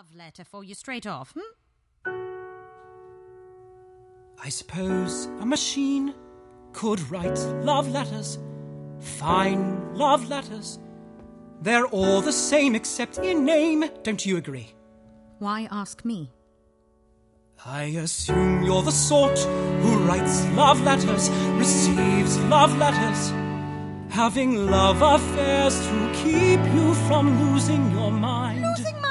love letter for you straight off, I suppose a machine could write love letters, fine love letters. They're all the same except in name, don't you agree? Why ask me? I assume you're the sort who writes love letters, receives love letters, having love affairs to keep you from losing your mind. Losing